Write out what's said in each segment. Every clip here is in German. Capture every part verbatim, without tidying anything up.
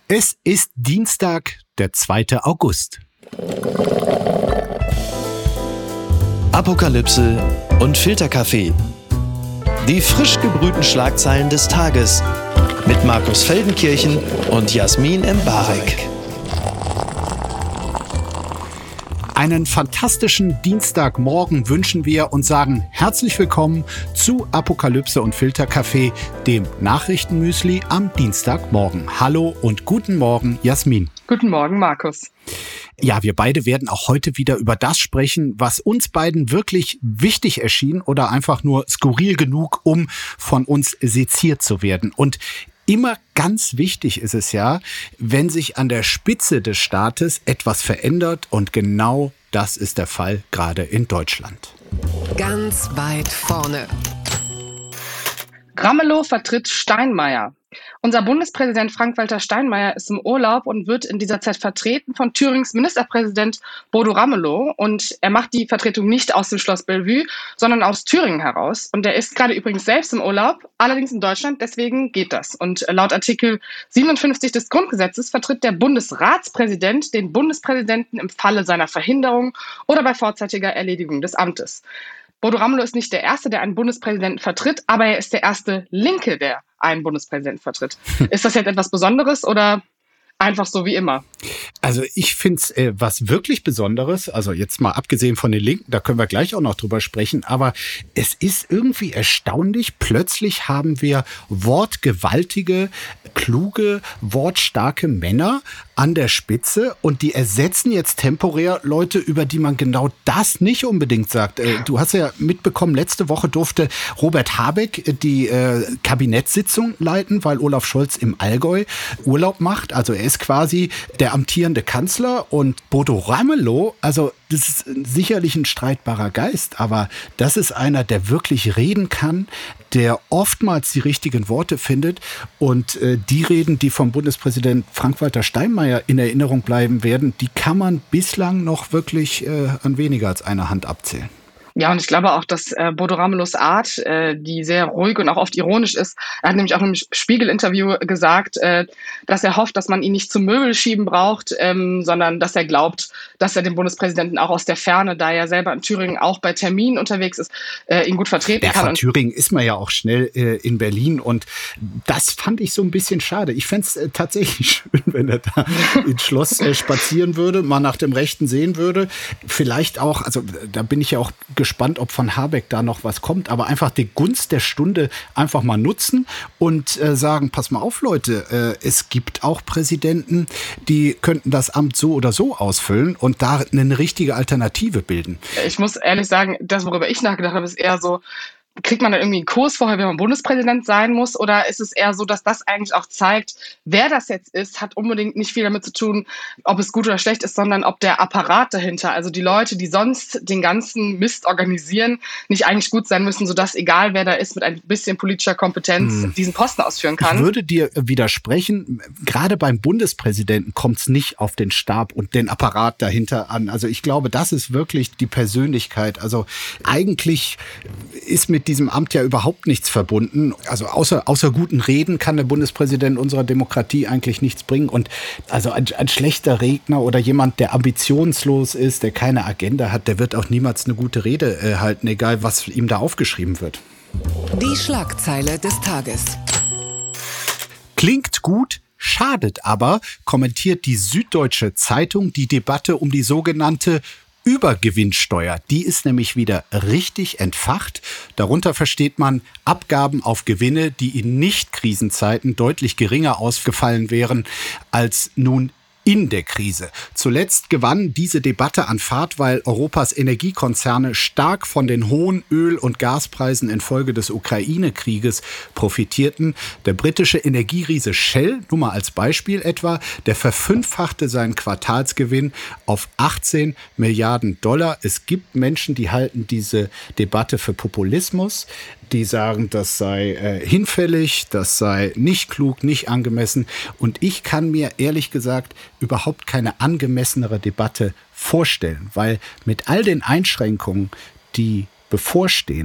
Es ist Dienstag, der zweite August. Apokalypse und Filterkaffee. Die frisch gebrühten Schlagzeilen des Tages mit Markus Feldenkirchen und Jasmin Embarek. Einen fantastischen Dienstagmorgen wünschen wir und sagen herzlich willkommen zu Apokalypse und Filterkaffee, dem Nachrichtenmüsli am Dienstagmorgen. Hallo und guten Morgen, Jasmin. Guten Morgen, Markus. Ja, wir beide werden auch heute wieder über das sprechen, was uns beiden wirklich wichtig erschien oder einfach nur skurril genug, um von uns seziert zu werden. Und immer ganz wichtig ist es ja, wenn sich an der Spitze des Staates etwas verändert, und genau das ist der Fall gerade in Deutschland. Ganz weit vorne. Ramelow vertritt Steinmeier. Unser Bundespräsident Frank-Walter Steinmeier ist im Urlaub und wird in dieser Zeit vertreten von Thürings Ministerpräsident Bodo Ramelow. Und er macht die Vertretung nicht aus dem Schloss Bellevue, sondern aus Thüringen heraus. Und er ist gerade übrigens selbst im Urlaub, allerdings in Deutschland, deswegen geht das. Und laut Artikel siebenundfünfzig des Grundgesetzes vertritt der Bundesratspräsident den Bundespräsidenten im Falle seiner Verhinderung oder bei vorzeitiger Erledigung des Amtes. Bodo Ramelow ist nicht der Erste, der einen Bundespräsidenten vertritt, aber er ist der erste Linke, der einen Bundespräsidenten vertritt. Ist das jetzt etwas Besonderes oder einfach so wie immer? Also ich finde es äh, was wirklich Besonderes, also jetzt mal abgesehen von den Linken, da können wir gleich auch noch drüber sprechen, aber es ist irgendwie erstaunlich, plötzlich haben wir wortgewaltige, kluge, wortstarke Männer an der Spitze und die ersetzen jetzt temporär Leute, über die man genau das nicht unbedingt sagt. Äh, du hast ja mitbekommen, letzte Woche durfte Robert Habeck die äh, Kabinettssitzung leiten, weil Olaf Scholz im Allgäu Urlaub macht, also er ist quasi der amtierende Kanzler, und Bodo Ramelow, also das ist sicherlich ein streitbarer Geist, aber das ist einer, der wirklich reden kann, der oftmals die richtigen Worte findet, und äh, die Reden, die vom Bundespräsident Frank-Walter Steinmeier in Erinnerung bleiben werden, die kann man bislang noch wirklich äh, an weniger als einer Hand abzählen. Ja, und ich glaube auch, dass äh, Bodo Ramelows Art, äh, die sehr ruhig und auch oft ironisch ist, er hat nämlich auch im Spiegel-Interview gesagt, äh, dass er hofft, dass man ihn nicht zum Möbelschieben braucht, ähm, sondern dass er glaubt, dass er den Bundespräsidenten auch aus der Ferne, da er selber in Thüringen auch bei Terminen unterwegs ist, äh, ihn gut vertreten ja, kann. Von Thüringen ist man ja auch schnell äh, in Berlin, und das fand ich so ein bisschen schade. Ich fände es äh, tatsächlich schön, wenn er da ins Schloss äh, spazieren würde, mal nach dem Rechten sehen würde. Vielleicht auch, also da bin ich ja auch gespannt, ob von Habeck da noch was kommt, aber einfach die Gunst der Stunde einfach mal nutzen und äh, sagen, pass mal auf, Leute, äh, es gibt auch Präsidenten, die könnten das Amt so oder so ausfüllen und da eine richtige Alternative bilden. Ich muss ehrlich sagen, das, worüber ich nachgedacht habe, ist eher so, kriegt man da irgendwie einen Kurs vorher, wenn man Bundespräsident sein muss? Oder ist es eher so, dass das eigentlich auch zeigt, wer das jetzt ist, hat unbedingt nicht viel damit zu tun, ob es gut oder schlecht ist, sondern ob der Apparat dahinter, also die Leute, die sonst den ganzen Mist organisieren, nicht eigentlich gut sein müssen, sodass egal wer da ist, mit ein bisschen politischer Kompetenz hm. diesen Posten ausführen kann. Ich würde dir widersprechen, gerade beim Bundespräsidenten kommt es nicht auf den Stab und den Apparat dahinter an. Also ich glaube, das ist wirklich die Persönlichkeit. Also eigentlich ist mit diesem Amt ja überhaupt nichts verbunden. Also außer, außer guten Reden kann der Bundespräsident unserer Demokratie eigentlich nichts bringen. Und also ein, ein schlechter Redner oder jemand, der ambitionslos ist, der keine Agenda hat, der wird auch niemals eine gute Rede äh, halten, egal was ihm da aufgeschrieben wird. Die Schlagzeile des Tages. Klingt gut, schadet aber, kommentiert die Süddeutsche Zeitung die Debatte um die sogenannte Übergewinnsteuer. Die ist nämlich wieder richtig entfacht. Darunter versteht man Abgaben auf Gewinne, die in Nicht-Krisenzeiten deutlich geringer ausgefallen wären als nun in der Krise. Zuletzt gewann diese Debatte an Fahrt, weil Europas Energiekonzerne stark von den hohen Öl- und Gaspreisen infolge des Ukraine-Krieges profitierten. Der britische Energieriese Shell, nur mal als Beispiel etwa, der verfünffachte seinen Quartalsgewinn auf achtzehn Milliarden Dollar. Es gibt Menschen, die halten diese Debatte für Populismus. Die sagen, das sei äh, hinfällig, das sei nicht klug, nicht angemessen. Und ich kann mir ehrlich gesagt überhaupt keine angemessenere Debatte vorstellen, weil mit all den Einschränkungen, die bevorstehen,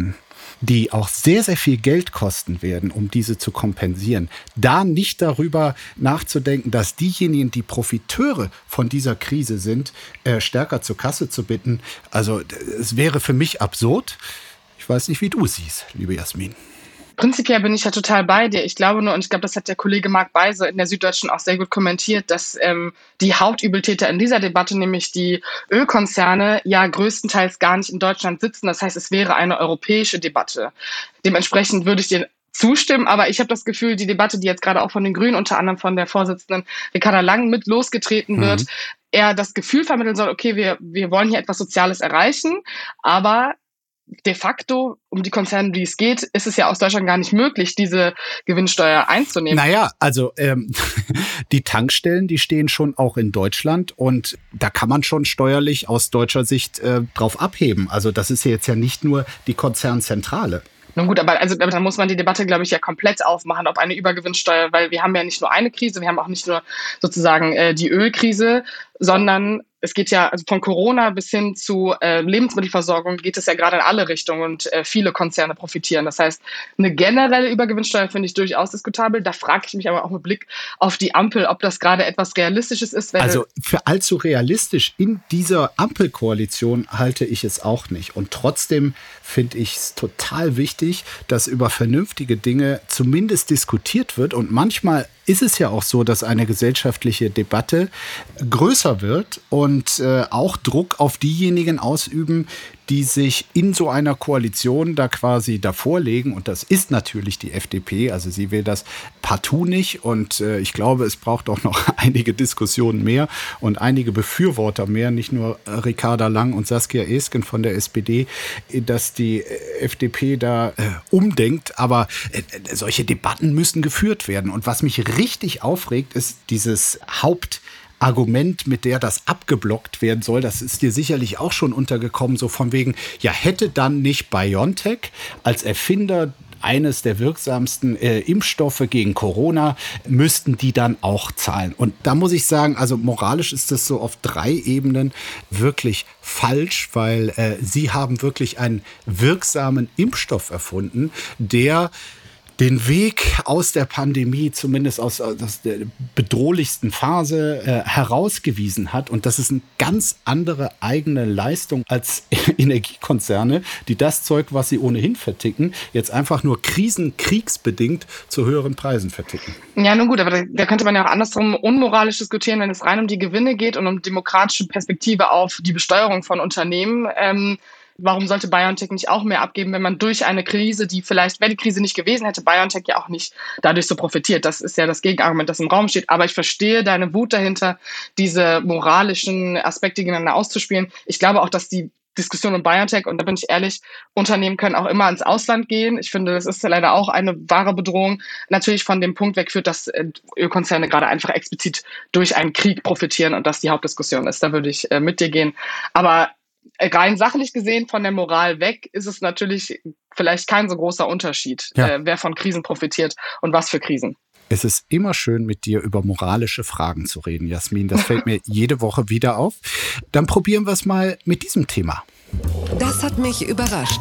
die auch sehr, sehr viel Geld kosten werden, um diese zu kompensieren, da nicht darüber nachzudenken, dass diejenigen, die Profiteure von dieser Krise sind, äh, stärker zur Kasse zu bitten. Also es wäre für mich absurd. Ich weiß nicht, wie du es siehst, liebe Jasmin. Prinzipiell bin ich ja total bei dir. Ich glaube nur, und ich glaube, das hat der Kollege Marc Beise in der Süddeutschen auch sehr gut kommentiert, dass ähm, die Hauptübeltäter in dieser Debatte, nämlich die Ölkonzerne, ja größtenteils gar nicht in Deutschland sitzen. Das heißt, es wäre eine europäische Debatte. Dementsprechend würde ich dir zustimmen, aber ich habe das Gefühl, die Debatte, die jetzt gerade auch von den Grünen, unter anderem von der Vorsitzenden Ricarda Lang mit losgetreten wird, mhm. eher das Gefühl vermitteln soll, okay, wir, wir wollen hier etwas Soziales erreichen, aber de facto, um die Konzerne, die es geht, ist es ja aus Deutschland gar nicht möglich, diese Gewinnsteuer einzunehmen. Naja, also ähm, die Tankstellen, die stehen schon auch in Deutschland und da kann man schon steuerlich aus deutscher Sicht äh, drauf abheben. Also das ist ja jetzt ja nicht nur die Konzernzentrale. Nun gut, aber also da muss man die Debatte, glaube ich, ja komplett aufmachen, ob eine Übergewinnsteuer, weil wir haben ja nicht nur eine Krise, wir haben auch nicht nur sozusagen äh, die Ölkrise, sondern es geht ja also von Corona bis hin zu äh, Lebensmittelversorgung geht es ja gerade in alle Richtungen und äh, viele Konzerne profitieren. Das heißt, eine generelle Übergewinnsteuer finde ich durchaus diskutabel. Da frage ich mich aber auch mit Blick auf die Ampel, ob das gerade etwas Realistisches ist. Wenn also für allzu realistisch in dieser Ampelkoalition halte ich es auch nicht. Und trotzdem finde ich es total wichtig, dass über vernünftige Dinge zumindest diskutiert wird. Und manchmal ist es ja auch so, dass eine gesellschaftliche Debatte größer wird und äh, auch Druck auf diejenigen ausüben, die sich in so einer Koalition da quasi davor legen. Und das ist natürlich die F D P. Also sie will das partout nicht. Und äh, ich glaube, es braucht auch noch einige Diskussionen mehr und einige Befürworter mehr, nicht nur Ricarda Lang und Saskia Esken von der S P D, dass die F D P da äh, umdenkt. Aber äh, solche Debatten müssen geführt werden. Und was mich richtig aufregt, ist dieses Haupt Argument, mit der das abgeblockt werden soll, das ist dir sicherlich auch schon untergekommen, so von wegen, ja, hätte dann nicht BioNTech als Erfinder eines der wirksamsten äh, Impfstoffe gegen Corona, müssten die dann auch zahlen. Und da muss ich sagen, also moralisch ist das so auf drei Ebenen wirklich falsch, weil äh, sie haben wirklich einen wirksamen Impfstoff erfunden, der den Weg aus der Pandemie, zumindest aus, aus der bedrohlichsten Phase, äh, herausgewiesen hat. Und das ist eine ganz andere eigene Leistung als Energiekonzerne, die das Zeug, was sie ohnehin verticken, jetzt einfach nur krisenkriegsbedingt zu höheren Preisen verticken. Ja, nun gut, aber da, da könnte man ja auch andersrum unmoralisch diskutieren, wenn es rein um die Gewinne geht und um demokratische Perspektive auf die Besteuerung von Unternehmen. Ähm, Warum sollte BioNTech nicht auch mehr abgeben, wenn man durch eine Krise, die vielleicht, wäre die Krise nicht gewesen, hätte BioNTech ja auch nicht dadurch so profitiert. Das ist ja das Gegenargument, das im Raum steht. Aber ich verstehe deine Wut dahinter, diese moralischen Aspekte gegeneinander auszuspielen. Ich glaube auch, dass die Diskussion um BioNTech, und da bin ich ehrlich, Unternehmen können auch immer ins Ausland gehen. Ich finde, das ist leider auch eine wahre Bedrohung. Natürlich von dem Punkt wegführt, dass Ölkonzerne gerade einfach explizit durch einen Krieg profitieren und das die Hauptdiskussion ist. Da würde ich äh, mit dir gehen. Aber rein sachlich gesehen, von der Moral weg, ist es natürlich vielleicht kein so großer Unterschied, ja. äh, wer von Krisen profitiert und was für Krisen. Es ist immer schön, mit dir über moralische Fragen zu reden, Jasmin. Das fällt mir jede Woche wieder auf. Dann probieren wir es mal mit diesem Thema. Das hat mich überrascht.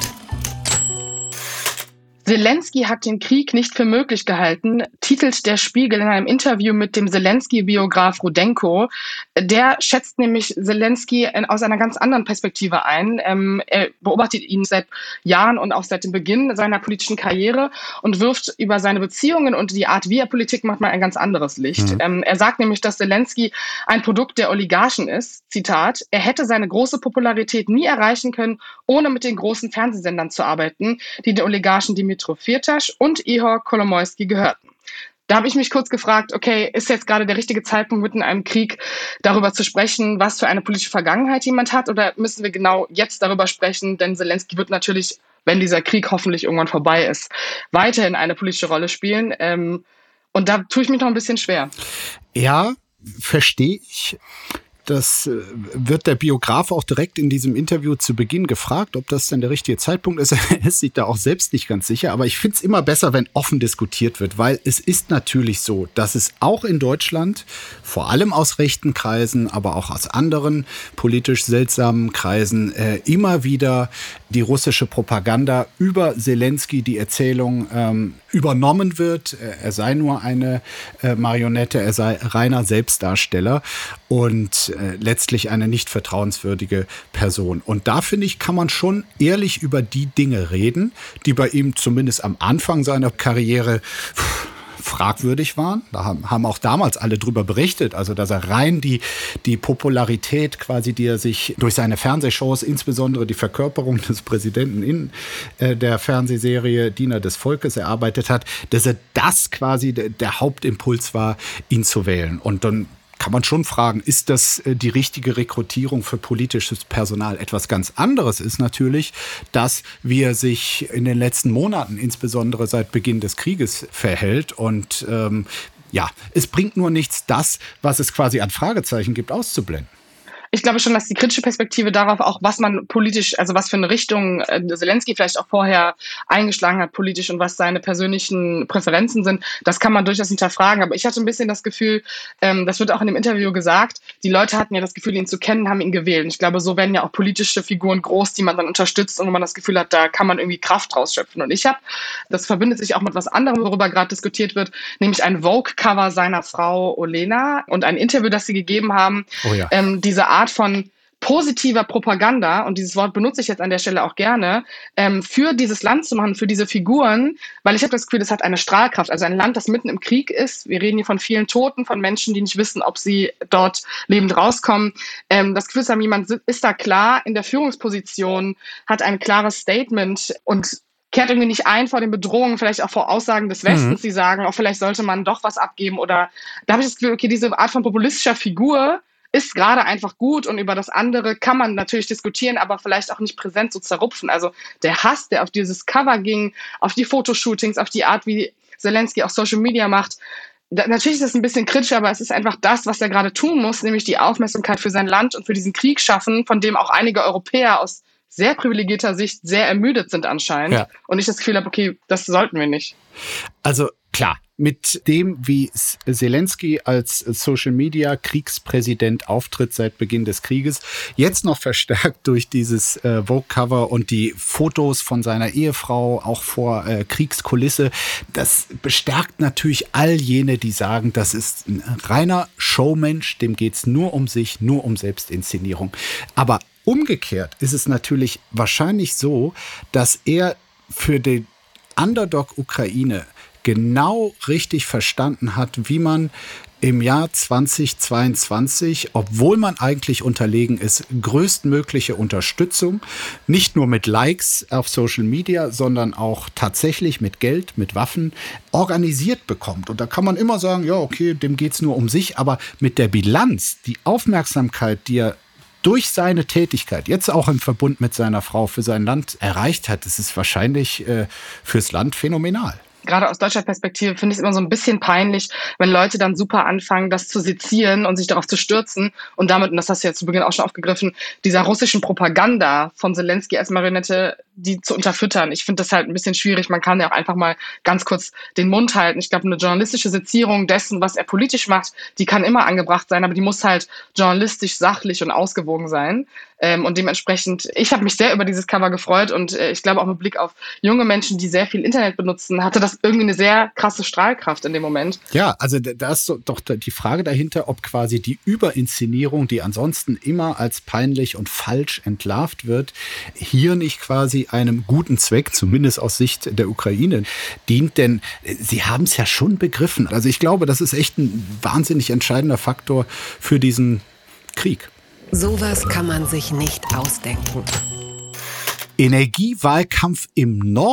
Zelensky hat den Krieg nicht für möglich gehalten, titelt der Spiegel in einem Interview mit dem Zelensky-Biograf Rudenko. Der schätzt nämlich Zelensky aus einer ganz anderen Perspektive ein. Ähm, er beobachtet ihn seit Jahren und auch seit dem Beginn seiner politischen Karriere und wirft über seine Beziehungen und die Art, wie er Politik macht, mal ein ganz anderes Licht. Mhm. Ähm, er sagt nämlich, dass Zelensky ein Produkt der Oligarchen ist. Zitat, er hätte seine große Popularität nie erreichen können, ohne mit den großen Fernsehsendern zu arbeiten, die den Oligarchen die Dmytro Firtasch und Ihor Kolomoisky gehörten. Da habe ich mich kurz gefragt, okay, ist jetzt gerade der richtige Zeitpunkt, mitten in einem Krieg darüber zu sprechen, was für eine politische Vergangenheit jemand hat, oder müssen wir genau jetzt darüber sprechen, denn Zelensky wird natürlich, wenn dieser Krieg hoffentlich irgendwann vorbei ist, weiterhin eine politische Rolle spielen. Ähm, und da tue ich mich noch ein bisschen schwer. Ja, verstehe ich. Das wird der Biograf auch direkt in diesem Interview zu Beginn gefragt, ob das denn der richtige Zeitpunkt ist. Er ist sich da auch selbst nicht ganz sicher. Aber ich finde es immer besser, wenn offen diskutiert wird, weil es ist natürlich so, dass es auch in Deutschland, vor allem aus rechten Kreisen, aber auch aus anderen politisch seltsamen Kreisen, äh, immer wieder die russische Propaganda über Zelensky, die Erzählung ähm, übernommen wird. Er sei nur eine äh, Marionette, er sei reiner Selbstdarsteller und äh, letztlich eine nicht vertrauenswürdige Person. Und da, finde ich, kann man schon ehrlich über die Dinge reden, die bei ihm zumindest am Anfang seiner Karriere pff, fragwürdig waren. Da haben, haben auch damals alle drüber berichtet, also dass er rein die, die Popularität quasi, die er sich durch seine Fernsehshows, insbesondere die Verkörperung des Präsidenten in äh, der Fernsehserie Diener des Volkes erarbeitet hat, dass er das quasi der, der Hauptimpuls war, ihn zu wählen. Und dann kann man schon fragen, ist das die richtige Rekrutierung für politisches Personal? Etwas ganz anderes ist natürlich, dass wie er sich in den letzten Monaten, insbesondere seit Beginn des Krieges, verhält. Und ähm, ja, es bringt nur nichts, das, was es quasi an Fragezeichen gibt, auszublenden. Ich glaube schon, dass die kritische Perspektive darauf auch, was man politisch, also was für eine Richtung äh, Zelensky vielleicht auch vorher eingeschlagen hat politisch und was seine persönlichen Präferenzen sind, das kann man durchaus hinterfragen. Aber ich hatte ein bisschen das Gefühl, ähm, das wird auch in dem Interview gesagt, die Leute hatten ja das Gefühl, ihn zu kennen, haben ihn gewählt. Und ich glaube, so werden ja auch politische Figuren groß, die man dann unterstützt und wo man das Gefühl hat, da kann man irgendwie Kraft rausschöpfen. Und ich habe, das verbindet sich auch mit was anderem, worüber gerade diskutiert wird, nämlich ein Vogue-Cover seiner Frau Olena und ein Interview, das sie gegeben haben. Oh ja. ähm, diese Art von positiver Propaganda, und dieses Wort benutze ich jetzt an der Stelle auch gerne, ähm, für dieses Land zu machen, für diese Figuren, weil ich habe das Gefühl, das hat eine Strahlkraft. Also ein Land, das mitten im Krieg ist. Wir reden hier von vielen Toten, von Menschen, die nicht wissen, ob sie dort lebend rauskommen. Ähm, das Gefühl ist, jemand ist da klar in der Führungsposition, hat ein klares Statement und kehrt irgendwie nicht ein vor den Bedrohungen, vielleicht auch vor Aussagen des Westens, mhm. die sagen, auch vielleicht sollte man doch was abgeben. Oder da habe ich das Gefühl, okay, diese Art von populistischer Figur ist gerade einfach gut und über das andere kann man natürlich diskutieren, aber vielleicht auch nicht präsent so zerrupfen. Also der Hass, der auf dieses Cover ging, auf die Fotoshootings, auf die Art, wie Zelensky auch Social Media macht, da, natürlich ist es ein bisschen kritisch, aber es ist einfach das, was er gerade tun muss, nämlich die Aufmerksamkeit für sein Land und für diesen Krieg schaffen, von dem auch einige Europäer aus sehr privilegierter Sicht sehr ermüdet sind anscheinend. Ja. Und ich das Gefühl habe, okay, das sollten wir nicht. Also klar, mit dem, wie Zelensky als Social-Media-Kriegspräsident auftritt seit Beginn des Krieges, jetzt noch verstärkt durch dieses äh, Vogue-Cover und die Fotos von seiner Ehefrau, auch vor äh, Kriegskulisse, das bestärkt natürlich all jene, die sagen, das ist ein reiner Showmensch, dem geht's nur um sich, nur um Selbstinszenierung. Aber umgekehrt ist es natürlich wahrscheinlich so, dass er für den Underdog Ukraine genau richtig verstanden hat, wie man im Jahr zweitausendzweiundzwanzig, obwohl man eigentlich unterlegen ist, größtmögliche Unterstützung, nicht nur mit Likes auf Social Media, sondern auch tatsächlich mit Geld, mit Waffen organisiert bekommt. Und da kann man immer sagen, ja, okay, dem geht's nur um sich, aber mit der Bilanz, die Aufmerksamkeit, die er durch seine Tätigkeit, jetzt auch im Verbund mit seiner Frau, für sein Land erreicht hat, das ist wahrscheinlich äh, fürs Land phänomenal. Gerade aus deutscher Perspektive finde ich es immer so ein bisschen peinlich, wenn Leute dann super anfangen, das zu sezieren und sich darauf zu stürzen und damit, und das hast du ja zu Beginn auch schon aufgegriffen, dieser russischen Propaganda von Zelensky als Marionette, die zu unterfüttern. Ich finde das halt ein bisschen schwierig. Man kann ja auch einfach mal ganz kurz den Mund halten. Ich glaube, eine journalistische Sezierung dessen, was er politisch macht, die kann immer angebracht sein, aber die muss halt journalistisch, sachlich und ausgewogen sein. Ähm, und dementsprechend, ich habe mich sehr über dieses Cover gefreut und äh, ich glaube auch mit Blick auf junge Menschen, die sehr viel Internet benutzen, hatte das irgendwie eine sehr krasse Strahlkraft in dem Moment. Ja, also da ist doch die Frage dahinter, ob quasi die Überinszenierung, die ansonsten immer als peinlich und falsch entlarvt wird, hier nicht quasi einem guten Zweck, zumindest aus Sicht der Ukraine, dient. Denn sie haben es ja schon begriffen. Also ich glaube, das ist echt ein wahnsinnig entscheidender Faktor für diesen Krieg. Sowas kann man sich nicht ausdenken. Energiewahlkampf im Norden.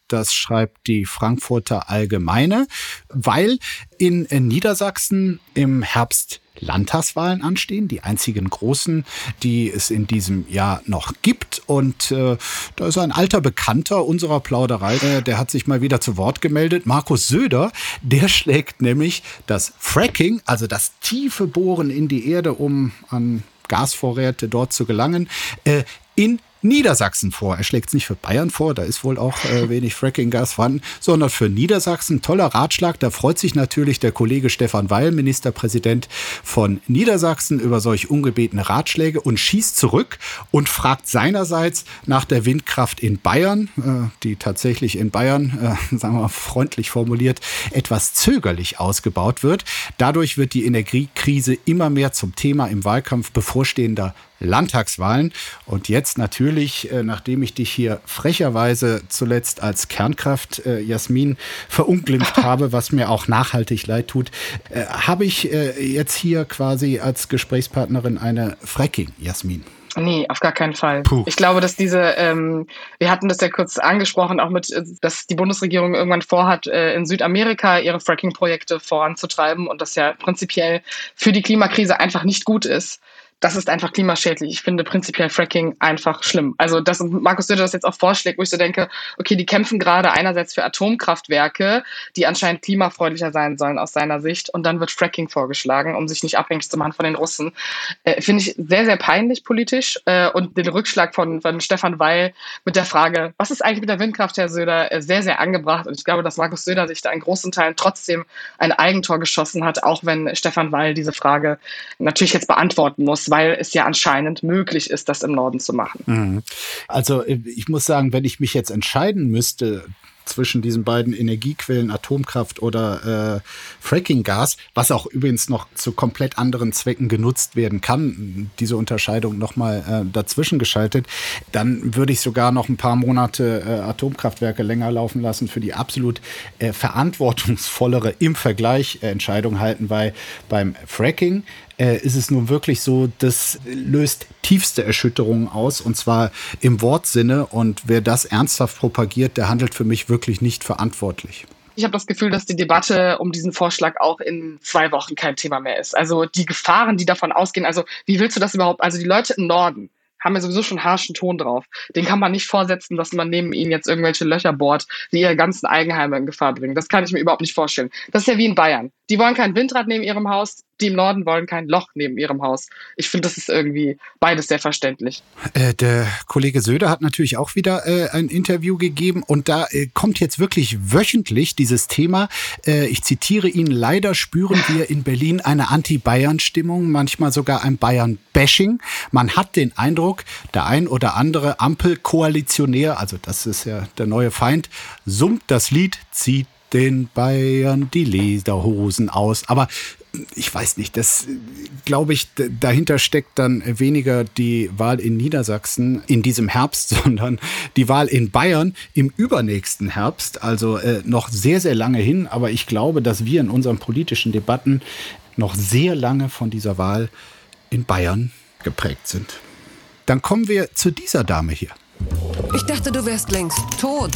Das schreibt die Frankfurter Allgemeine, weil in Niedersachsen im Herbst Landtagswahlen anstehen, die einzigen großen, die es in diesem Jahr noch gibt. Und äh, da ist ein alter Bekannter unserer Plauderei, äh, der hat sich mal wieder zu Wort gemeldet. Markus Söder, der schlägt nämlich das Fracking, also das tiefe Bohren in die Erde, um an Gasvorräte dort zu gelangen, äh, in Niedersachsen vor. Er schlägt es nicht für Bayern vor, da ist wohl auch äh, wenig Fracking-Gas vorhanden, sondern für Niedersachsen. Toller Ratschlag, da freut sich natürlich der Kollege Stefan Weil, Ministerpräsident von Niedersachsen, über solch ungebetene Ratschläge und schießt zurück und fragt seinerseits nach der Windkraft in Bayern, äh, die tatsächlich in Bayern, äh, sagen wir mal freundlich formuliert, etwas zögerlich ausgebaut wird. Dadurch wird die Energiekrise immer mehr zum Thema im Wahlkampf bevorstehender Landtagswahlen. Und jetzt natürlich, äh, nachdem ich dich hier frecherweise zuletzt als Kernkraft, äh, Jasmin, verunglimpft habe, was mir auch nachhaltig leid tut, äh, habe ich äh, jetzt hier quasi als Gesprächspartnerin eine Fracking, Jasmin. Nee, auf gar keinen Fall. Puh. Ich glaube, dass diese, ähm, wir hatten das ja kurz angesprochen, auch mit, dass die Bundesregierung irgendwann vorhat, äh, in Südamerika ihre Fracking-Projekte voranzutreiben und das ja prinzipiell für die Klimakrise einfach nicht gut ist. Das ist einfach klimaschädlich. Ich finde prinzipiell Fracking einfach schlimm. Also, dass Markus Söder das jetzt auch vorschlägt, wo ich so denke, okay, die kämpfen gerade einerseits für Atomkraftwerke, die anscheinend klimafreundlicher sein sollen aus seiner Sicht, und dann wird Fracking vorgeschlagen, um sich nicht abhängig zu machen von den Russen. Äh, finde ich sehr, sehr peinlich politisch. Äh, und den Rückschlag von, von Stefan Weil mit der Frage, was ist eigentlich mit der Windkraft, Herr Söder, äh, sehr, sehr angebracht. Und ich glaube, dass Markus Söder sich da in großen Teilen trotzdem ein Eigentor geschossen hat, auch wenn Stefan Weil diese Frage natürlich jetzt beantworten muss, weil es ja anscheinend möglich ist, das im Norden zu machen. Also ich muss sagen, wenn ich mich jetzt entscheiden müsste zwischen diesen beiden Energiequellen, Atomkraft oder äh, Fracking-Gas, was auch übrigens noch zu komplett anderen Zwecken genutzt werden kann, diese Unterscheidung nochmal äh, dazwischen geschaltet, dann würde ich sogar noch ein paar Monate äh, Atomkraftwerke länger laufen lassen, für die absolut äh, verantwortungsvollere im Vergleich äh, Entscheidung halten, weil beim Fracking äh, ist es nun wirklich so, das löst tiefste Erschütterungen aus, und zwar im Wortsinne, und wer das ernsthaft propagiert, der handelt für mich wirklich nicht verantwortlich. Ich habe das Gefühl, dass die Debatte um diesen Vorschlag auch in zwei Wochen kein Thema mehr ist. Also die Gefahren, die davon ausgehen, also wie willst du das überhaupt, also die Leute im Norden haben ja sowieso schon harschen Ton drauf. Den kann man nicht vorsetzen, dass man neben ihnen jetzt irgendwelche Löcher bohrt, die ihre ganzen Eigenheime in Gefahr bringen. Das kann ich mir überhaupt nicht vorstellen. Das ist ja wie in Bayern. Die wollen kein Windrad neben ihrem Haus, die im Norden wollen kein Loch neben ihrem Haus. Ich finde, das ist irgendwie beides sehr verständlich. Äh, der Kollege Söder hat natürlich auch wieder äh, ein Interview gegeben, und da äh, kommt jetzt wirklich wöchentlich dieses Thema. Äh, ich zitiere ihn: Leider spüren wir in Berlin eine Anti-Bayern-Stimmung, manchmal sogar ein Bayern-Bashing. Man hat den Eindruck, der ein oder andere Ampelkoalitionär, also das ist ja der neue Feind, summt das Lied, zieht den Bayern die Lederhosen aus. Aber ich weiß nicht, das glaube ich, dahinter steckt dann weniger die Wahl in Niedersachsen in diesem Herbst, sondern die Wahl in Bayern im übernächsten Herbst. Also äh, noch sehr, sehr lange hin. Aber ich glaube, dass wir in unseren politischen Debatten noch sehr lange von dieser Wahl in Bayern geprägt sind. Dann kommen wir zu dieser Dame hier. Ich dachte, du wärst längst tot.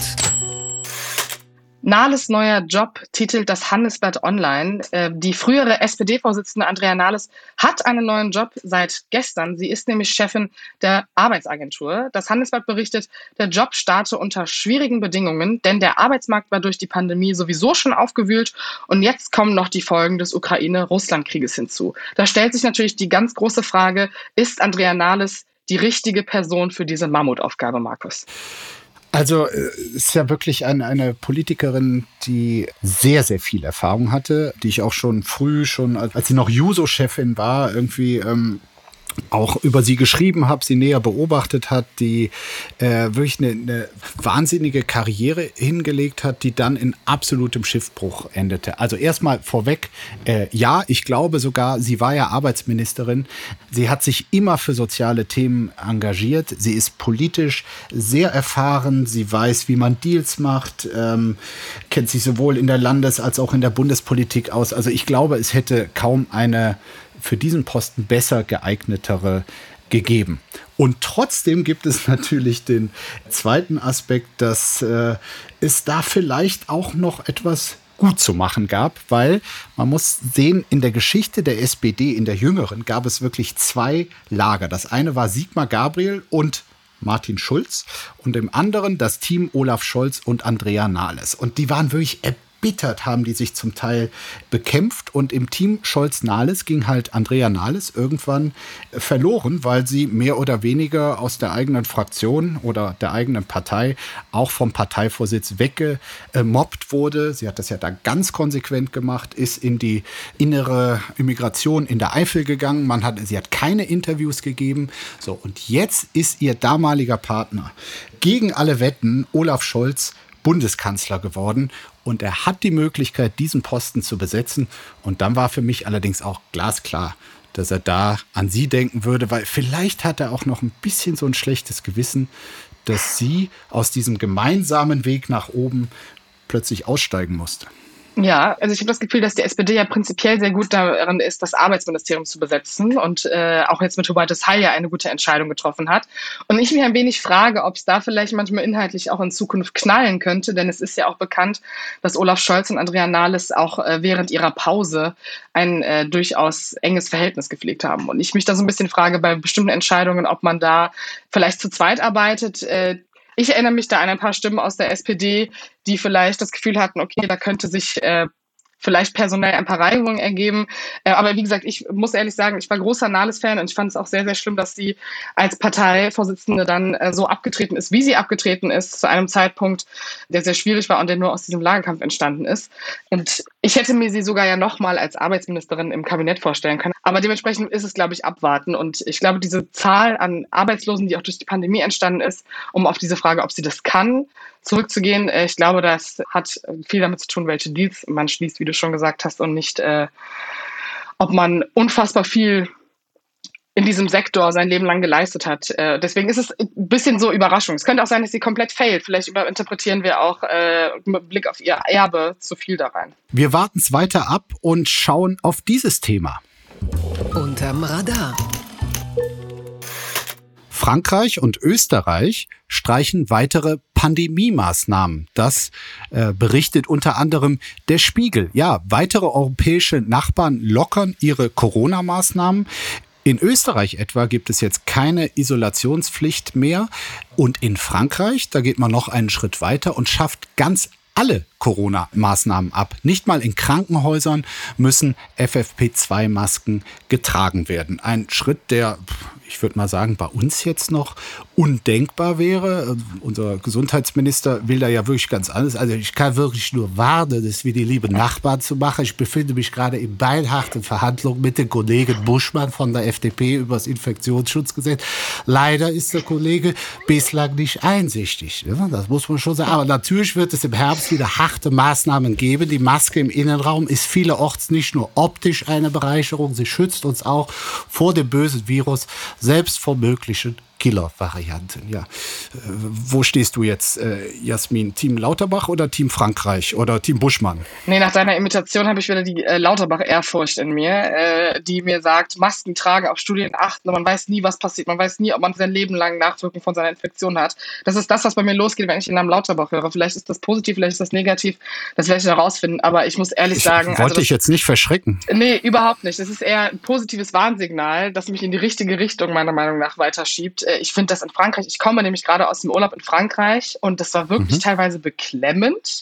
Nahles neuer Job titelt das Handelsblatt Online. Die frühere S P D-Vorsitzende Andrea Nahles hat einen neuen Job seit gestern. Sie ist nämlich Chefin der Arbeitsagentur. Das Handelsblatt berichtet, der Job starte unter schwierigen Bedingungen, denn der Arbeitsmarkt war durch die Pandemie sowieso schon aufgewühlt, und jetzt kommen noch die Folgen des Ukraine-Russland-Krieges hinzu. Da stellt sich natürlich die ganz große Frage, ist Andrea Nahles die richtige Person für diese Mammutaufgabe, Markus? Also es ist ja wirklich eine, eine Politikerin, die sehr, sehr viel Erfahrung hatte, die ich auch schon früh, schon als sie noch Juso-Chefin war, irgendwie ähm, auch über sie geschrieben habe, sie näher beobachtet hat, die äh, wirklich eine, eine wahnsinnige Karriere hingelegt hat, die dann in absolutem Schiffbruch endete. Also erstmal vorweg, äh, ja, ich glaube sogar, sie war ja Arbeitsministerin. Sie hat sich immer für soziale Themen engagiert. Sie ist politisch sehr erfahren. Sie weiß, wie man Deals macht, ähm, kennt sich sowohl in der Landes- als auch in der Bundespolitik aus. Also ich glaube, es hätte kaum eine für diesen Posten besser geeignetere gegeben. Und trotzdem gibt es natürlich den zweiten Aspekt, dass äh, es da vielleicht auch noch etwas gut zu machen gab, weil man muss sehen, in der Geschichte der S P D, in der jüngeren, gab es wirklich zwei Lager. Das eine war Sigmar Gabriel und Martin Schulz und im anderen das Team Olaf Scholz und Andrea Nahles. Und die waren wirklich erbittert, haben die sich zum Teil bekämpft. Und im Team Scholz-Nahles ging halt Andrea Nahles irgendwann verloren, weil sie mehr oder weniger aus der eigenen Fraktion oder der eigenen Partei auch vom Parteivorsitz weggemobbt wurde. Sie hat das ja da ganz konsequent gemacht, ist in die innere Immigration in der Eifel gegangen. Man hat, sie hat keine Interviews gegeben. So, und jetzt ist ihr damaliger Partner gegen alle Wetten, Olaf Scholz, Bundeskanzler geworden. Und er hat die Möglichkeit, diesen Posten zu besetzen. Und dann war für mich allerdings auch glasklar, dass er da an sie denken würde, weil vielleicht hat er auch noch ein bisschen so ein schlechtes Gewissen, dass sie aus diesem gemeinsamen Weg nach oben plötzlich aussteigen musste. Ja, also ich habe das Gefühl, dass die S P D ja prinzipiell sehr gut daran ist, das Arbeitsministerium zu besetzen und äh, auch jetzt mit Hubertus Heil ja eine gute Entscheidung getroffen hat. Und ich mich ein wenig frage, ob es da vielleicht manchmal inhaltlich auch in Zukunft knallen könnte, denn es ist ja auch bekannt, dass Olaf Scholz und Andrea Nahles auch äh, während ihrer Pause ein äh, durchaus enges Verhältnis gepflegt haben. Und ich mich da so ein bisschen frage bei bestimmten Entscheidungen, ob man da vielleicht zu zweit arbeitet. Äh, Ich erinnere mich da an ein paar Stimmen aus der S P D, die vielleicht das Gefühl hatten, okay, da könnte sich äh, vielleicht personell ein paar Reibungen ergeben. Äh, aber wie gesagt, ich muss ehrlich sagen, ich war großer Nahles-Fan und ich fand es auch sehr, sehr schlimm, dass sie als Parteivorsitzende dann äh, so abgetreten ist, wie sie abgetreten ist, zu einem Zeitpunkt, der sehr schwierig war und der nur aus diesem Lagerkampf entstanden ist. Und ich hätte mir sie sogar ja nochmal als Arbeitsministerin im Kabinett vorstellen können. Aber dementsprechend ist es, glaube ich, abwarten. Und ich glaube, diese Zahl an Arbeitslosen, die auch durch die Pandemie entstanden ist, um auf diese Frage, ob sie das kann, zurückzugehen, ich glaube, das hat viel damit zu tun, welche Deals man schließt, wie du schon gesagt hast, und nicht, äh, ob man unfassbar viel in diesem Sektor sein Leben lang geleistet hat. Äh, deswegen ist es ein bisschen so Überraschung. Es könnte auch sein, dass sie komplett failt. Vielleicht überinterpretieren wir auch äh, mit Blick auf ihr Erbe zu viel da rein. Wir warten es weiter ab und schauen auf dieses Thema. Unterm Radar. Frankreich und Österreich streichen weitere Pandemie-Maßnahmen. Das äh, berichtet unter anderem der Spiegel. Ja, weitere europäische Nachbarn lockern ihre Corona-Maßnahmen. In Österreich etwa gibt es jetzt keine Isolationspflicht mehr. Und in Frankreich, da geht man noch einen Schritt weiter und schafft ganz alle Corona-Maßnahmen ab. Nicht mal in Krankenhäusern müssen F F P zwei Masken getragen werden. Ein Schritt, der, ich würde mal sagen, bei uns jetzt noch undenkbar wäre. Unser Gesundheitsminister will da ja wirklich ganz anders. Also ich kann wirklich nur warnen, das wie die lieben Nachbarn zu machen. Ich befinde mich gerade in beinharten Verhandlungen mit dem Kollegen Buschmann von der F D P über das Infektionsschutzgesetz. Leider ist der Kollege bislang nicht einsichtig. Das muss man schon sagen. Aber natürlich wird es im Herbst wieder harte Maßnahmen geben. Die Maske im Innenraum ist vielerorts nicht nur optisch eine Bereicherung, sie schützt uns auch vor dem bösen Virus, selbst vor möglichen Killer-Varianten. Ja. Äh, wo stehst du jetzt, äh, Jasmin? Team Lauterbach oder Team Frankreich oder Team Buschmann? Nee, nach deiner Imitation habe ich wieder die äh, Lauterbach-Ehrfurcht in mir, äh, die mir sagt, Masken tragen, auf Studien achten, man weiß nie, was passiert. Man weiß nie, ob man sein Leben lang Nachwirkungen von seiner Infektion hat. Das ist das, was bei mir losgeht, wenn ich den Namen Lauterbach höre. Vielleicht ist das positiv, vielleicht ist das negativ. Das werde ich herausfinden. Aber ich muss ehrlich ich sagen... wollte also das, dich jetzt nicht verschrecken. Nee, überhaupt nicht. Das ist eher ein positives Warnsignal, das mich in die richtige Richtung meiner Meinung nach weiterschiebt. Ich finde das in Frankreich, ich komme nämlich gerade aus dem Urlaub in Frankreich und das war wirklich mhm. teilweise beklemmend,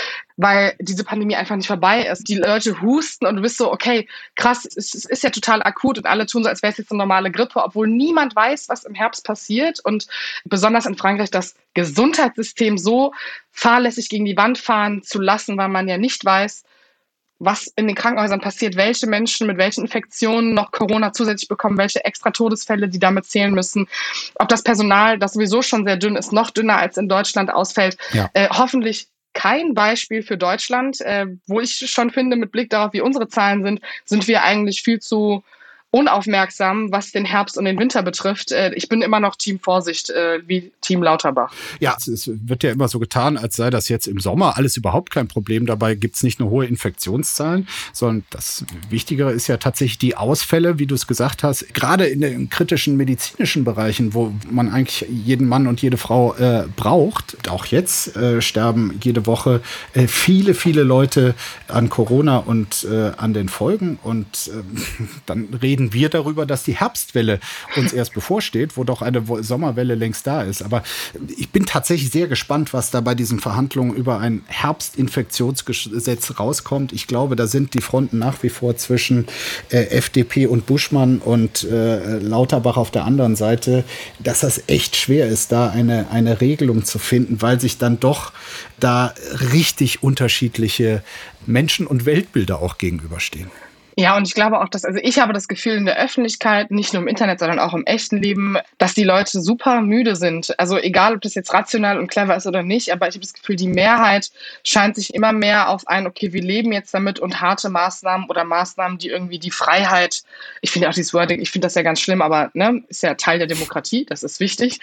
weil diese Pandemie einfach nicht vorbei ist. Die Leute husten und du bist so, okay, krass, es ist ja total akut und alle tun so, als wäre es jetzt eine normale Grippe, obwohl niemand weiß, was im Herbst passiert und besonders in Frankreich das Gesundheitssystem so fahrlässig gegen die Wand fahren zu lassen, weil man ja nicht weiß, was in den Krankenhäusern passiert, welche Menschen mit welchen Infektionen noch Corona zusätzlich bekommen, welche extra Todesfälle die damit zählen müssen, ob das Personal, das sowieso schon sehr dünn ist, noch dünner als in Deutschland ausfällt. Ja. Äh, hoffentlich kein Beispiel für Deutschland, äh, wo ich schon finde, mit Blick darauf, wie unsere Zahlen sind, sind wir eigentlich viel zu unaufmerksam, was den Herbst und den Winter betrifft. Ich bin immer noch Team Vorsicht, wie Team Lauterbach. Ja, es wird ja immer so getan, als sei das jetzt im Sommer alles überhaupt kein Problem. Dabei gibt es nicht nur hohe Infektionszahlen, sondern das Wichtigere ist ja tatsächlich die Ausfälle, wie du es gesagt hast, gerade in den kritischen medizinischen Bereichen, wo man eigentlich jeden Mann und jede Frau äh, braucht. Auch jetzt äh, sterben jede Woche äh, viele, viele Leute an Corona und äh, an den Folgen. Und äh, dann reden wir darüber, dass die Herbstwelle uns erst bevorsteht, wo doch eine Sommerwelle längst da ist. Aber ich bin tatsächlich sehr gespannt, was da bei diesen Verhandlungen über ein Herbstinfektionsgesetz rauskommt. Ich glaube, da sind die Fronten nach wie vor zwischen äh, F D P und Buschmann und äh, Lauterbach auf der anderen Seite, dass das echt schwer ist, da eine, eine Regelung zu finden, weil sich dann doch da richtig unterschiedliche Menschen- und Weltbilder auch gegenüberstehen. Ja, und ich glaube auch, dass, also ich habe das Gefühl in der Öffentlichkeit, nicht nur im Internet, sondern auch im echten Leben, dass die Leute super müde sind. Also egal, ob das jetzt rational und clever ist oder nicht, aber ich habe das Gefühl, die Mehrheit scheint sich immer mehr auf ein, okay, wir leben jetzt damit und harte Maßnahmen oder Maßnahmen, die irgendwie die Freiheit, ich finde auch dieses Wording, ich finde das ja ganz schlimm, aber ne, ist ja Teil der Demokratie, das ist wichtig.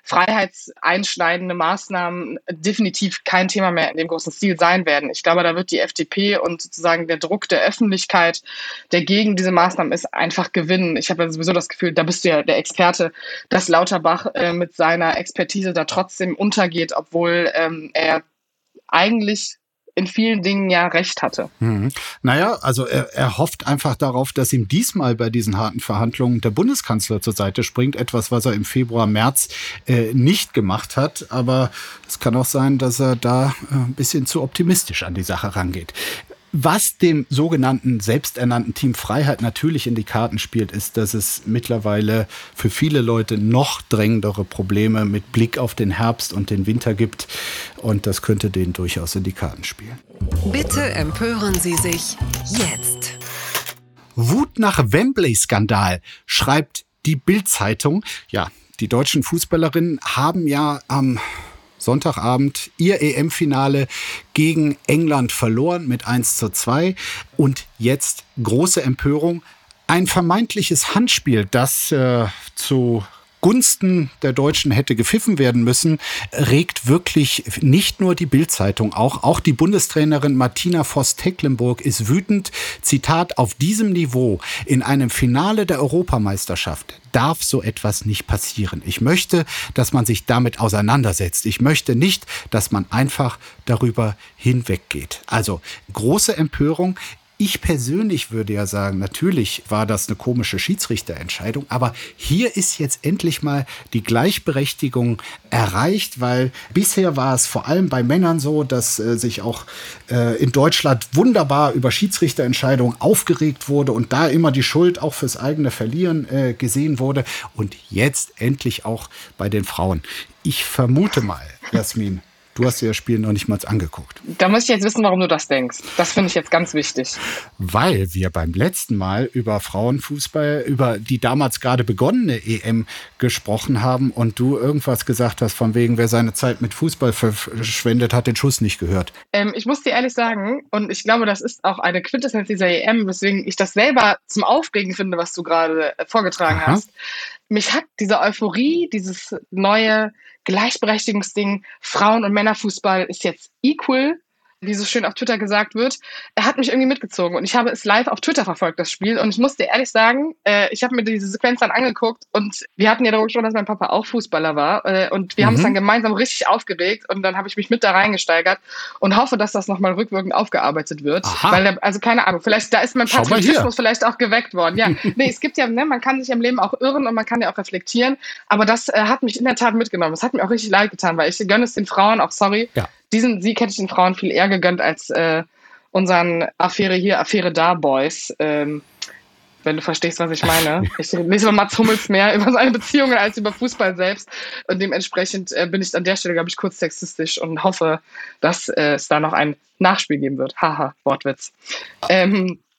Freiheitseinschneidende Maßnahmen definitiv kein Thema mehr in dem großen Stil sein werden. Ich glaube, da wird die F D P und sozusagen der Druck der Öffentlichkeit, der gegen diese Maßnahmen ist, einfach gewinnen. Ich habe ja sowieso das Gefühl, da bist du ja der Experte, dass Lauterbach äh, mit seiner Expertise da trotzdem untergeht, obwohl ähm, er eigentlich in vielen Dingen ja recht hatte. Mhm. Naja, also er, er hofft einfach darauf, dass ihm diesmal bei diesen harten Verhandlungen der Bundeskanzler zur Seite springt. Etwas, was er im Februar, März äh, nicht gemacht hat. Aber es kann auch sein, dass er da äh, ein bisschen zu optimistisch an die Sache rangeht. Was dem sogenannten selbsternannten Team Freiheit natürlich in die Karten spielt, ist, dass es mittlerweile für viele Leute noch drängendere Probleme mit Blick auf den Herbst und den Winter gibt. Und das könnte denen durchaus in die Karten spielen. Bitte empören Sie sich jetzt. Wut nach Wembley-Skandal, schreibt die Bild-Zeitung. Ja, die deutschen Fußballerinnen haben ja am Sonntagabend ihr E M-Finale gegen England verloren mit eins zu zwei. Und jetzt große Empörung. Ein vermeintliches Handspiel, das äh, zu Gunsten der Deutschen hätte gepfiffen werden müssen, regt wirklich nicht nur die Bild-Zeitung, auch, auch die Bundestrainerin Martina Voss-Tecklenburg ist wütend. Zitat: Auf diesem Niveau in einem Finale der Europameisterschaft darf so etwas nicht passieren. Ich möchte, dass man sich damit auseinandersetzt. Ich möchte nicht, dass man einfach darüber hinweggeht. Also große Empörung. Ich persönlich würde ja sagen, natürlich war das eine komische Schiedsrichterentscheidung, aber hier ist jetzt endlich mal die Gleichberechtigung erreicht, weil bisher war es vor allem bei Männern so, dass äh, sich auch äh, in Deutschland wunderbar über Schiedsrichterentscheidungen aufgeregt wurde und da immer die Schuld auch fürs eigene Verlieren äh, gesehen wurde und jetzt endlich auch bei den Frauen. Ich vermute mal, Jasmin, du hast dir das Spiel noch nicht mal angeguckt. Da muss ich jetzt wissen, warum du das denkst. Das finde ich jetzt ganz wichtig. Weil wir beim letzten Mal über Frauenfußball, über die damals gerade begonnene E M gesprochen haben und du irgendwas gesagt hast, von wegen, wer seine Zeit mit Fußball verschwendet, hat den Schuss nicht gehört. Ähm, ich muss dir ehrlich sagen, und ich glaube, das ist auch eine Quintessenz dieser E M, weswegen ich das selber zum Aufregen finde, was du gerade vorgetragen Aha. hast. Mich hat diese Euphorie, dieses neue Gleichberechtigungsding, Frauen- und Männerfußball ist jetzt equal, wie so schön auf Twitter gesagt wird, er hat mich irgendwie mitgezogen und ich habe es live auf Twitter verfolgt, das Spiel, und ich muss dir ehrlich sagen, äh, ich habe mir diese Sequenz dann angeguckt und wir hatten ja darüber gesprochen, dass mein Papa auch Fußballer war äh, und wir mhm. haben uns dann gemeinsam richtig aufgeregt und dann habe ich mich mit da reingesteigert und hoffe, dass das nochmal rückwirkend aufgearbeitet wird, Aha. weil, also keine Ahnung, vielleicht, da ist mein Patriotismus vielleicht auch geweckt worden, ja, nee, es gibt ja, ne, man kann sich im Leben auch irren und man kann ja auch reflektieren, aber das äh, hat mich in der Tat mitgenommen, das hat mir auch richtig leid getan, weil ich gönne es den Frauen, auch sorry, ja. Diesen Sieg hätte ich den Frauen viel eher gegönnt als äh, unseren Affäre hier, Affäre da Boys. Ähm, wenn du verstehst, was ich meine. Ich lese über Mats Hummels mehr über seine Beziehungen als über Fußball selbst. Und dementsprechend äh, bin ich an der Stelle, glaube ich, kurz sexistisch und hoffe, dass äh, es da noch ein Nachspiel geben wird. Haha, Wortwitz. Ähm,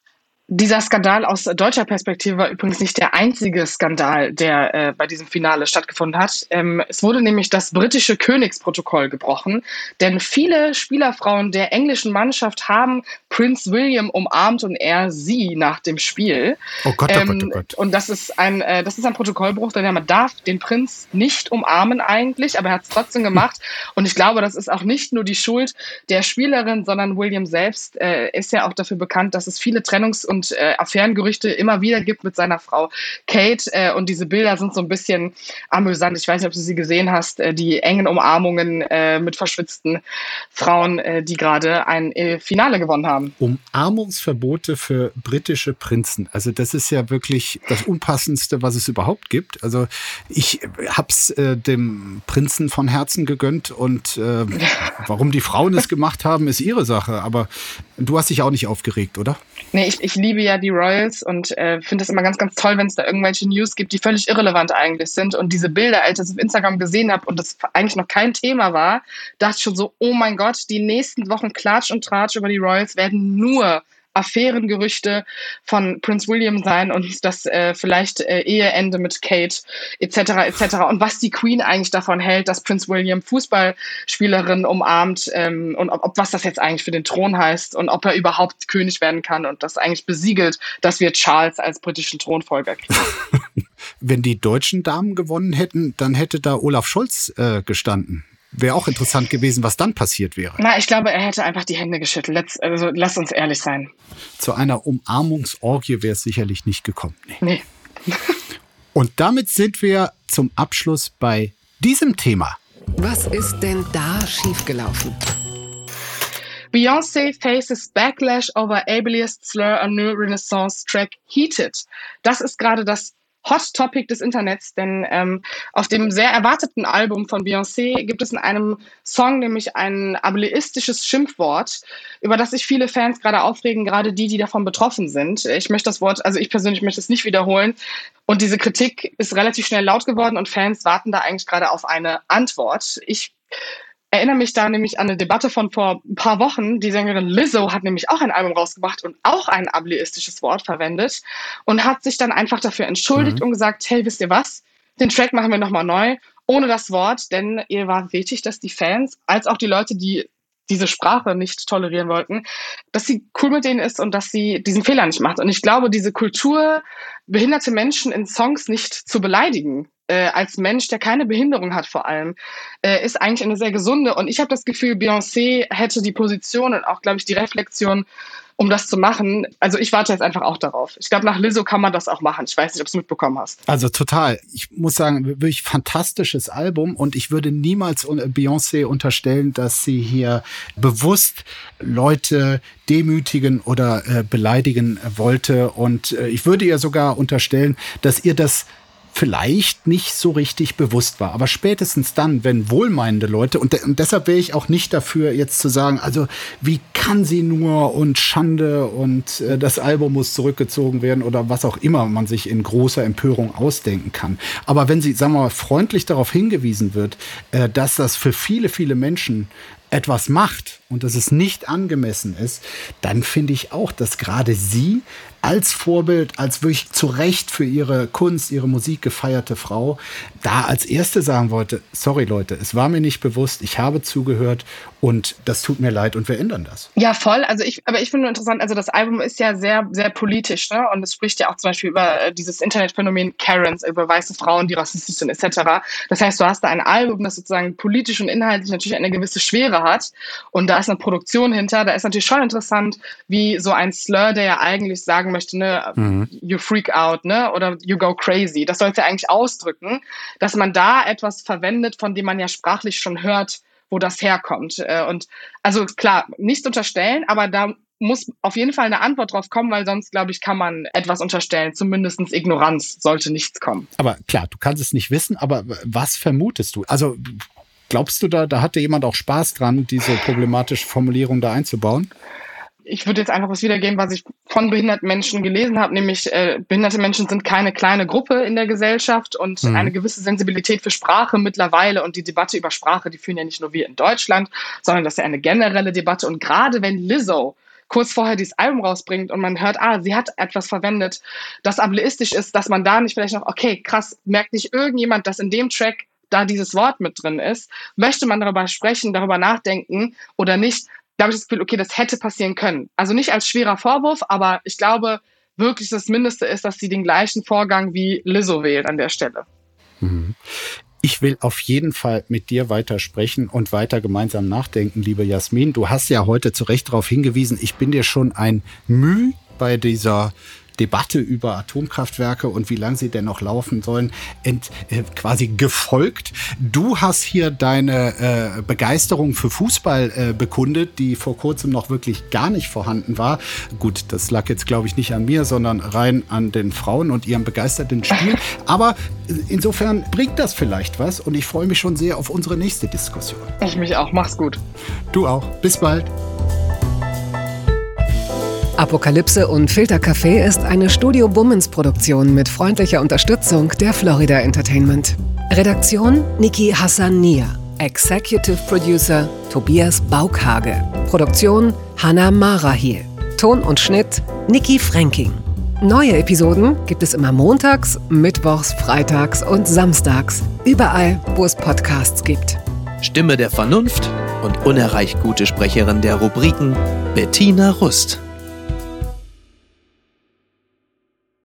Dieser Skandal aus deutscher Perspektive war übrigens nicht der einzige Skandal, der äh, bei diesem Finale stattgefunden hat. Ähm, es wurde nämlich das britische Königsprotokoll gebrochen, denn viele Spielerfrauen der englischen Mannschaft haben Prinz William umarmt und er sie nach dem Spiel. Oh Gott, oh ähm, Gott, oh Gott. Und das ist ein, äh, das ist ein Protokollbruch, denn man darf den Prinz nicht umarmen eigentlich, aber er hat es trotzdem gemacht. Und ich glaube, das ist auch nicht nur die Schuld der Spielerin, sondern William selbst äh, ist ja auch dafür bekannt, dass es viele Trennungs- und und äh, Affärengerüchte immer wieder gibt mit seiner Frau Kate. Äh, und diese Bilder sind so ein bisschen amüsant. Ich weiß nicht, ob du sie gesehen hast, äh, die engen Umarmungen äh, mit verschwitzten Frauen, äh, die gerade ein äh, Finale gewonnen haben. Umarmungsverbote für britische Prinzen. Also das ist ja wirklich das Unpassendste, was es überhaupt gibt. Also ich hab's äh, dem Prinzen von Herzen gegönnt und äh, warum die Frauen es gemacht haben, ist ihre Sache. Aber du hast dich auch nicht aufgeregt, oder? Nee, ich, ich liebe ja die Royals und äh, finde es immer ganz, ganz toll, wenn es da irgendwelche News gibt, die völlig irrelevant eigentlich sind. Und diese Bilder, als ich das auf Instagram gesehen habe und das eigentlich noch kein Thema war, dachte ich schon so, oh mein Gott, die nächsten Wochen Klatsch und Tratsch über die Royals werden nur Affärengerüchte von Prinz William sein und das äh, vielleicht äh, Eheende mit Kate et cetera et cetera. Und was die Queen eigentlich davon hält, dass Prinz William Fußballspielerinnen umarmt ähm, und ob, ob was das jetzt eigentlich für den Thron heißt und ob er überhaupt König werden kann und das eigentlich besiegelt, dass wir Charles als britischen Thronfolger kriegen. Wenn die deutschen Damen gewonnen hätten, dann hätte da Olaf Scholz äh, gestanden. Wäre auch interessant gewesen, was dann passiert wäre. Na, ich glaube, er hätte einfach die Hände geschüttelt. Let's, also, lass uns ehrlich sein. Zu einer Umarmungsorgie wäre es sicherlich nicht gekommen. Nee. Nee. Und damit sind wir zum Abschluss bei diesem Thema. Was ist denn da schiefgelaufen? Beyoncé faces backlash over ableist slur on new Renaissance track Heated. Das ist gerade das Hot Topic des Internets, denn ähm, auf dem sehr erwarteten Album von Beyoncé gibt es in einem Song nämlich ein ableistisches Schimpfwort, über das sich viele Fans gerade aufregen, gerade die, die davon betroffen sind. Ich möchte das Wort, also ich persönlich möchte es nicht wiederholen. Und diese Kritik ist relativ schnell laut geworden und Fans warten da eigentlich gerade auf eine Antwort. Ich erinnere mich da nämlich an eine Debatte von vor ein paar Wochen. Die Sängerin Lizzo hat nämlich auch ein Album rausgebracht und auch ein ableistisches Wort verwendet und hat sich dann einfach dafür entschuldigt mhm. und gesagt, hey, wisst ihr was? Den Track machen wir nochmal neu, ohne das Wort, denn ihr war wichtig, dass die Fans, als auch die Leute, die diese Sprache nicht tolerieren wollten, dass sie cool mit denen ist und dass sie diesen Fehler nicht macht. Und ich glaube, diese Kultur, behinderte Menschen in Songs nicht zu beleidigen, äh, als Mensch, der keine Behinderung hat vor allem, äh, ist eigentlich eine sehr gesunde. Und ich habe das Gefühl, Beyoncé hätte die Position und auch, glaube ich, die Reflexion, um das zu machen. Also ich warte jetzt einfach auch darauf. Ich glaube, nach Lizzo kann man das auch machen. Ich weiß nicht, ob du es mitbekommen hast. Also total. Ich muss sagen, wirklich fantastisches Album und ich würde niemals Beyoncé unterstellen, dass sie hier bewusst Leute demütigen oder äh, beleidigen wollte. Und äh, ich würde ihr sogar unterstellen, dass ihr das vielleicht nicht so richtig bewusst war. Aber spätestens dann, wenn wohlmeinende Leute, und, de- und deshalb wäre ich auch nicht dafür, jetzt zu sagen, also wie kann sie nur und Schande und äh, das Album muss zurückgezogen werden oder was auch immer man sich in großer Empörung ausdenken kann. Aber wenn sie, sagen wir mal, freundlich darauf hingewiesen wird, äh, dass das für viele, viele Menschen etwas macht und dass es nicht angemessen ist, dann finde ich auch, dass gerade sie als Vorbild, als wirklich zu Recht für ihre Kunst, ihre Musik gefeierte Frau, da als Erste sagen wollte, sorry Leute, es war mir nicht bewusst, ich habe zugehört und das tut mir leid und wir ändern das. Ja, voll. Also ich, aber ich finde nur interessant, also das Album ist ja sehr, sehr politisch, ne? Und es spricht ja auch zum Beispiel über äh, dieses Internetphänomen Karens, über weiße Frauen, die rassistisch sind, et cetera. Das heißt, du hast da ein Album, das sozusagen politisch und inhaltlich natürlich eine gewisse Schwere hat und da ist eine Produktion hinter. Da ist natürlich schon interessant, wie so ein Slur, der ja eigentlich sagen möchte, ne, mhm. you freak out, ne, oder you go crazy. Das soll es ja eigentlich ausdrücken, dass man da etwas verwendet, von dem man ja sprachlich schon hört, wo das herkommt. Und also klar, nichts unterstellen, aber da muss auf jeden Fall eine Antwort drauf kommen, weil sonst, glaube ich, kann man etwas unterstellen. Zumindest Ignoranz sollte nichts kommen. Aber klar, du kannst es nicht wissen, aber was vermutest du? Also glaubst du, da, da hatte jemand auch Spaß dran, diese problematische Formulierung da einzubauen? Ich würde jetzt einfach was wiedergeben, was ich von behinderten Menschen gelesen habe, nämlich äh, behinderte Menschen sind keine kleine Gruppe in der Gesellschaft und mhm. eine gewisse Sensibilität für Sprache mittlerweile und die Debatte über Sprache, die führen ja nicht nur wir in Deutschland, sondern das ist ja eine generelle Debatte und gerade wenn Lizzo kurz vorher dieses Album rausbringt und man hört, ah, sie hat etwas verwendet, das ableistisch ist, dass man da nicht vielleicht noch, okay, krass, merkt nicht irgendjemand, dass in dem Track da dieses Wort mit drin ist? Möchte man darüber sprechen, darüber nachdenken oder nicht? Da habe ich das Gefühl, okay, das hätte passieren können. Also nicht als schwerer Vorwurf, aber ich glaube wirklich, das Mindeste ist, dass sie den gleichen Vorgang wie Lizzo wählt an der Stelle. Mhm. Ich will auf jeden Fall mit dir weiter sprechen und weiter gemeinsam nachdenken, liebe Jasmin. Du hast ja heute zu Recht darauf hingewiesen, ich bin dir schon ein Mühe bei dieser Debatte über Atomkraftwerke und wie lange sie denn noch laufen sollen, ent, äh, quasi gefolgt. Du hast hier deine äh, Begeisterung für Fußball äh, bekundet, die vor kurzem noch wirklich gar nicht vorhanden war. Gut, das lag jetzt, glaube ich, nicht an mir, sondern rein an den Frauen und ihrem begeisterten Spiel. Aber insofern bringt das vielleicht was und ich freue mich schon sehr auf unsere nächste Diskussion. Ich mich auch. Mach's gut. Du auch. Bis bald. Apokalypse und Filtercafé ist eine Studio Bummens Produktion mit freundlicher Unterstützung der Florida Entertainment. Redaktion Niki Hassania. Executive Producer Tobias Baukhage. Produktion Hannah Marahiel. Ton und Schnitt Niki Fränking. Neue Episoden gibt es immer montags, mittwochs, freitags und samstags. Überall, wo es Podcasts gibt. Stimme der Vernunft und unerreicht gute Sprecherin der Rubriken Bettina Rust.